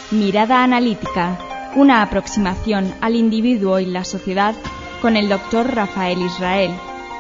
Mirada analítica, una aproximación al individuo y la sociedad con el Dr. Rafael Israel.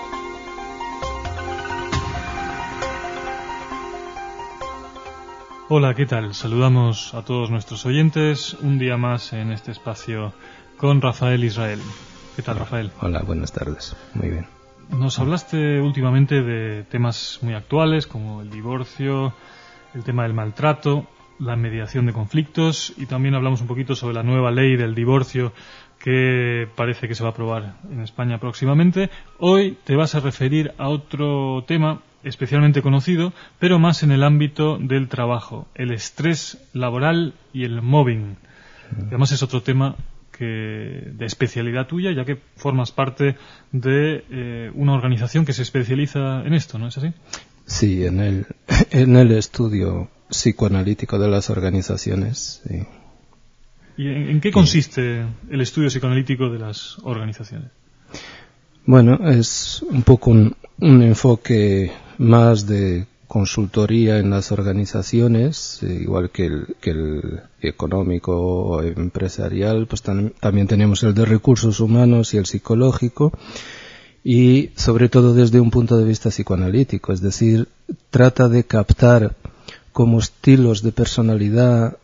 Hola, ¿qué tal? Saludamos a todos nuestros oyentes un día más en este espacio con Rafael Israel. ¿Qué tal, Rafael? Hola, buenas tardes. Muy bien. Nos hablaste últimamente de temas muy actuales como el divorcio, el tema del maltrato, la mediación de conflictos y también hablamos un poquito sobre la nueva ley del divorcio que parece que se va a aprobar en España próximamente. Hoy te vas a referir a otro tema especialmente conocido, pero más en el ámbito del trabajo, el estrés laboral y el mobbing. Además es otro tema de especialidad tuya, ya que formas parte de una organización que se especializa en esto, ¿no es así? Sí, en el estudio psicoanalítico de las organizaciones. Sí. ¿Y en qué consiste el estudio psicoanalítico de las organizaciones? Bueno, es un poco un enfoque más de consultoría en las organizaciones, igual que el económico o empresarial, pues también tenemos el de recursos humanos y el psicológico, y sobre todo desde un punto de vista psicoanalítico, es decir, trata de captar como estilos de personalidad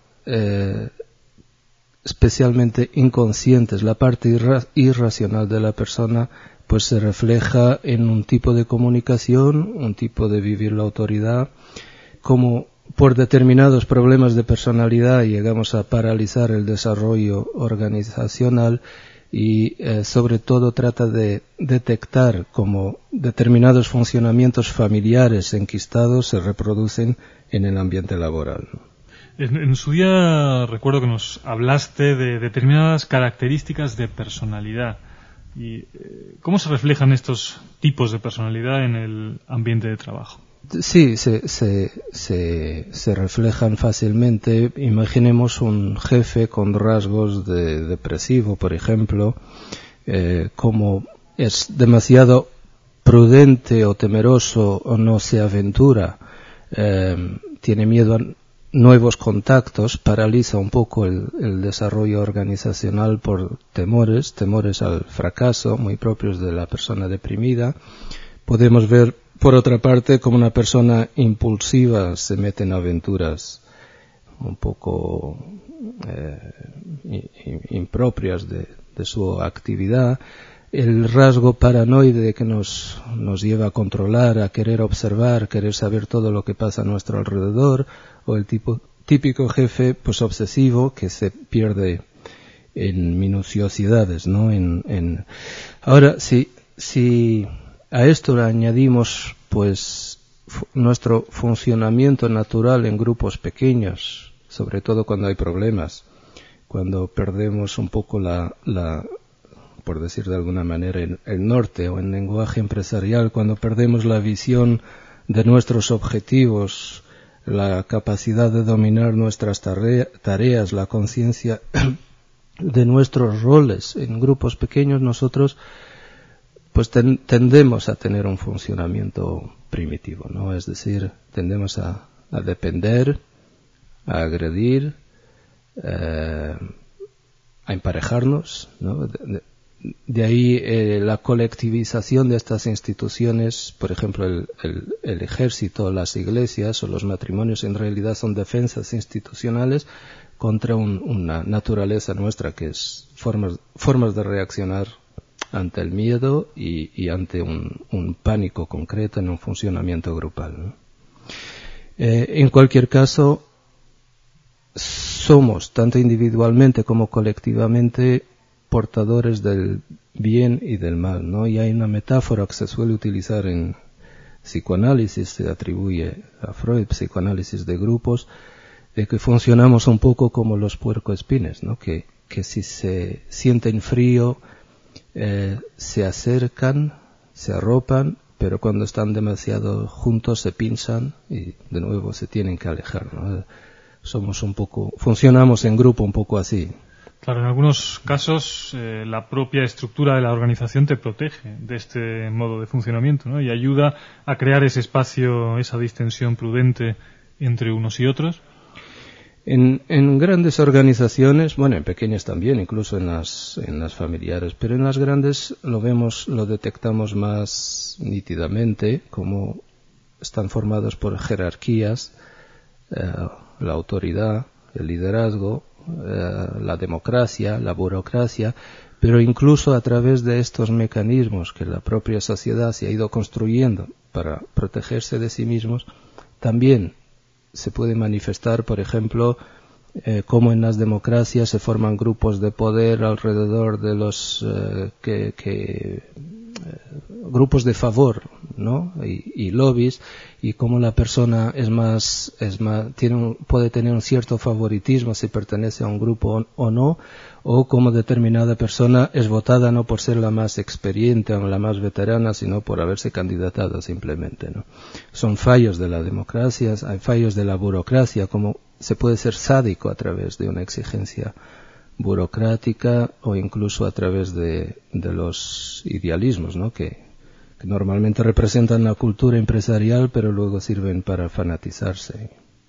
especialmente inconscientes, la parte irracional de la persona, pues se refleja en un tipo de comunicación, un tipo de vivir la autoridad, como por determinados problemas de personalidad llegamos a paralizar el desarrollo organizacional y sobre todo trata de detectar cómo determinados funcionamientos familiares enquistados se reproducen en el ambiente laboral. En su día recuerdo que nos hablaste de determinadas características de personalidad. ¿Y cómo se reflejan estos tipos de personalidad en el ambiente de trabajo? Sí, se reflejan fácilmente. Imaginemos un jefe con rasgos de depresivo, por ejemplo, como es demasiado prudente o temeroso o no se aventura, tiene miedo a nuevos contactos, paraliza un poco el desarrollo organizacional por temores al fracaso, muy propios de la persona deprimida. Podemos ver, por otra parte, como una persona impulsiva se mete en aventuras un poco impropias de su actividad. El rasgo paranoide que nos lleva a controlar, a querer observar, querer saber todo lo que pasa a nuestro alrededor, o el típico jefe pues obsesivo que se pierde en minuciosidades, ¿no? Ahora, si a esto le añadimos pues nuestro funcionamiento natural en grupos pequeños, sobre todo cuando hay problemas, cuando perdemos un poco por decir de alguna manera, el norte, o en lenguaje empresarial, cuando perdemos la visión de nuestros objetivos, la capacidad de dominar nuestras tareas, la conciencia de nuestros roles en grupos pequeños, nosotros pues tendemos a tener un funcionamiento primitivo, ¿no? Es decir, tendemos a depender, a agredir, a emparejarnos, ¿no? De ahí la colectivización de estas instituciones, por ejemplo el ejército, las iglesias o los matrimonios en realidad son defensas institucionales contra una naturaleza nuestra que es formas de reaccionar ante el miedo y ante un pánico concreto en un funcionamiento grupal, ¿no? En cualquier caso, somos, tanto individualmente como colectivamente, portadores del bien y del mal, ¿no? Y hay una metáfora que se suele utilizar en psicoanálisis, se atribuye a Freud, psicoanálisis de grupos, de que funcionamos un poco como los puercoespines, ¿no? Que si se sienten frío, se acercan, se arropan, pero cuando están demasiado juntos se pinchan y de nuevo se tienen que alejar, ¿no? Funcionamos en grupo un poco así. Claro, en algunos casos la propia estructura de la organización te protege de este modo de funcionamiento, ¿no? Y ayuda a crear ese espacio, esa distensión prudente entre unos y otros. En grandes organizaciones, bueno, en pequeñas también, incluso en las familiares, pero en las grandes lo detectamos más nítidamente, como están formados por jerarquías, la autoridad, el liderazgo, la democracia, la burocracia, pero incluso a través de estos mecanismos que la propia sociedad se ha ido construyendo para protegerse de sí mismos, también se puede manifestar, por ejemplo, cómo en las democracias se forman grupos de poder alrededor de los grupos de favor, ¿no? Y lobbies, y cómo la persona puede tener un cierto favoritismo si pertenece a un grupo o no, o cómo determinada persona es votada no por ser la más experiente o la más veterana, sino por haberse candidatado simplemente, ¿no? Son fallos de la democracia, hay fallos de la burocracia, como se puede ser sádico a través de una exigencia burocrática o incluso a través de los idealismos, ¿no? que normalmente representan la cultura empresarial, pero luego sirven para fanatizarse.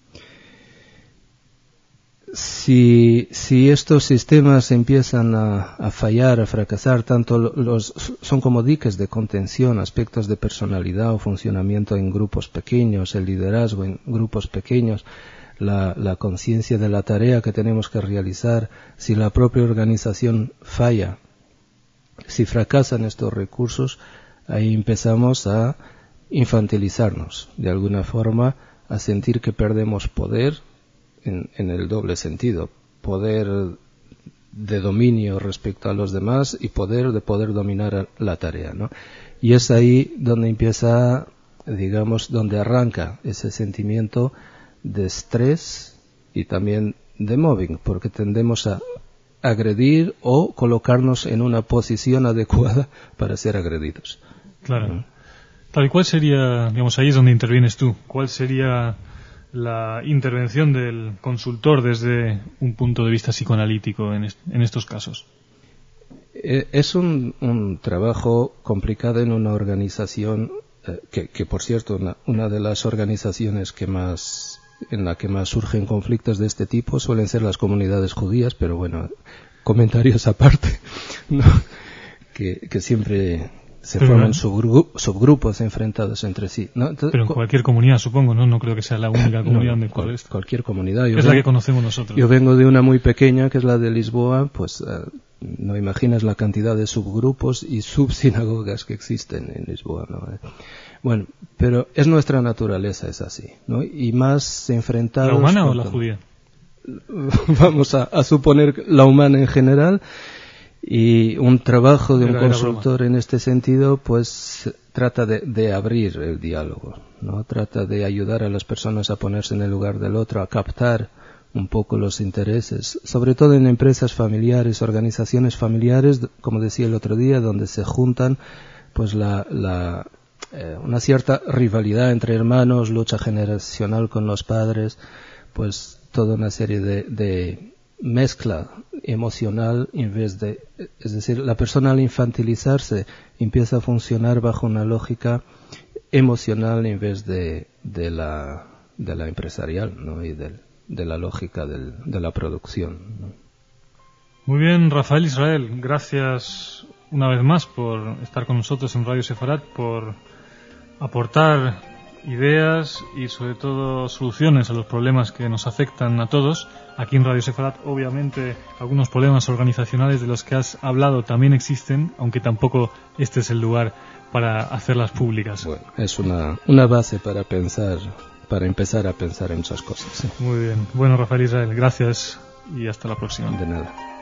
Si estos sistemas empiezan a fallar, a fracasar, tanto son como diques de contención, aspectos de personalidad o funcionamiento en grupos pequeños, el liderazgo en grupos pequeños, la conciencia de la tarea que tenemos que realizar, si la propia organización falla, si fracasan estos recursos, ahí empezamos a infantilizarnos, de alguna forma, a sentir que perdemos poder en el doble sentido, poder de dominio respecto a los demás y poder dominar la tarea, ¿no? Y es ahí donde empieza, digamos, donde arranca ese sentimiento de estrés y también de mobbing, porque tendemos a agredir o colocarnos en una posición adecuada para ser agredidos. Claro. ¿Y cuál sería, digamos, ahí es donde intervienes tú? ¿Cuál sería la intervención del consultor desde un punto de vista psicoanalítico en estos casos? Es un trabajo complicado en una organización que por cierto, una de las organizaciones en la que más surgen conflictos de este tipo suelen ser las comunidades judías, pero bueno, comentarios aparte, ¿no? que siempre se forman subgrupos enfrentados entre sí, ¿no? Entonces, pero en cualquier comunidad, supongo, ¿no? No creo que sea la única comunidad donde ocurre esto. Cualquier comunidad. Es la que conocemos nosotros. Yo vengo de una muy pequeña, que es la de Lisboa, pues no imaginas la cantidad de subgrupos y subsinagogas que existen en Lisboa, ¿no? Bueno, pero es nuestra naturaleza, es así, ¿no? Y más enfrentados... ¿La humana o la judía? Vamos a suponer la humana en general. Y un trabajo de un consultor en este sentido, pues trata de abrir el diálogo, ¿no? Trata de ayudar a las personas a ponerse en el lugar del otro, a captar un poco los intereses, sobre todo en empresas familiares, organizaciones familiares, como decía el otro día, donde se juntan pues una cierta rivalidad entre hermanos, lucha generacional con los padres, pues toda una serie de mezcla emocional es decir, la persona al infantilizarse empieza a funcionar bajo una lógica emocional en vez de la empresarial, ¿no? Y de la lógica de la producción, ¿no? Muy bien, Rafael Israel, gracias una vez más por estar con nosotros en Radio Sefarat, por aportar ideas y sobre todo soluciones a los problemas que nos afectan a todos. Aquí en Radio Sefarat, obviamente, algunos problemas organizacionales de los que has hablado también existen, aunque tampoco este es el lugar para hacerlas públicas. Bueno, es una base para empezar a pensar en esas cosas, ¿sí? Muy bien. Bueno, Rafael Israel, gracias y hasta la próxima. De nada.